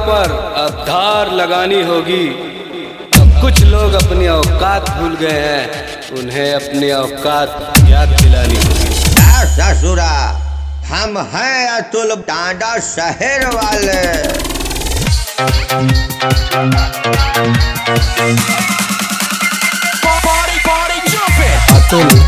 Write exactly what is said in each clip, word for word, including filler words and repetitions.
पर अब धार लगानी होगी। अब कुछ लोग अपनी औकात भूल गए हैं, उन्हें अपनी औकात याद दिलानी होगी। ससुरा, हम हैं अतुल टांडा शहर वाले। अतुल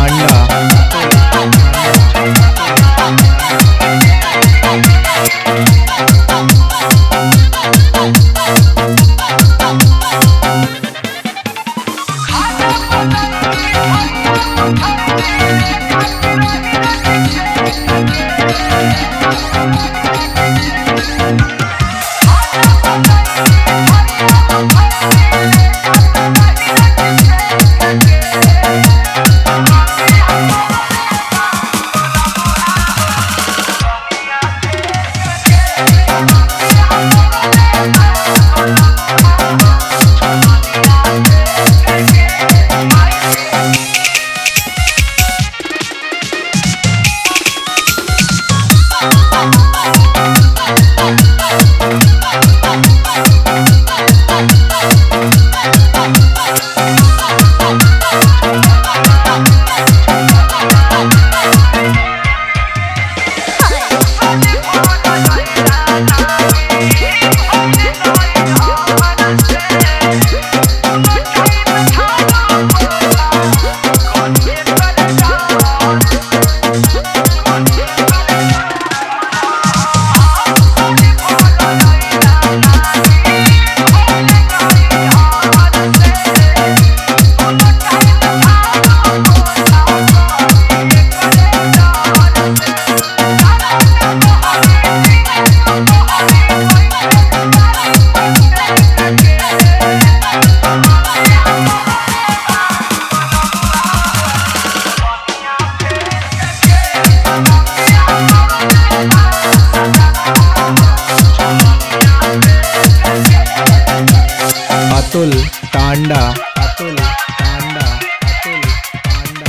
अतुल टांडा अतुल टांडा अतुल टांडा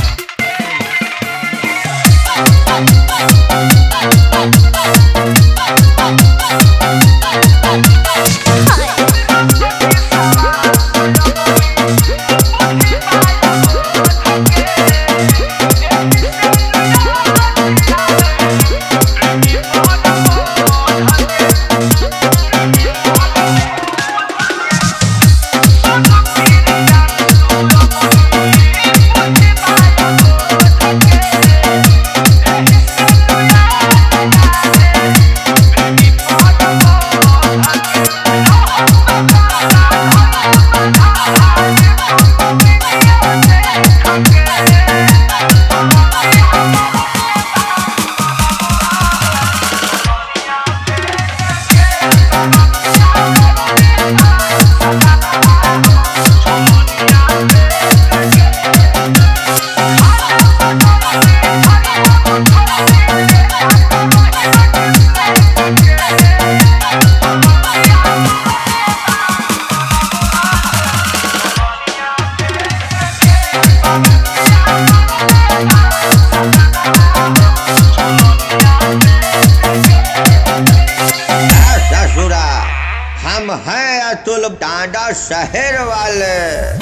ससुरा, हम हैं अतुल टांडा शहर वाले।